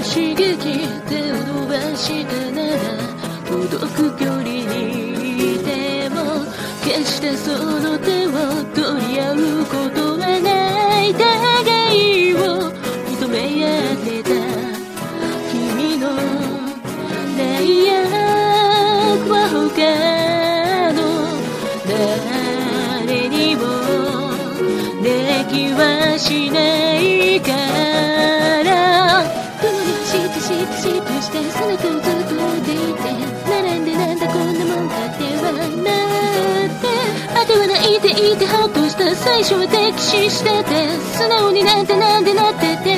刺激手を伸ばしたなら届く距離にいても決してその手を取り合うことはない互いを認め合ってた君の代役は他の誰にもできはしないから雲に走ってシップシップしてその手をずっと追っていて並んでなんだこんなもんかってはなってあては泣いていてハッとした最初は敵視してて素直になんてなんでなってて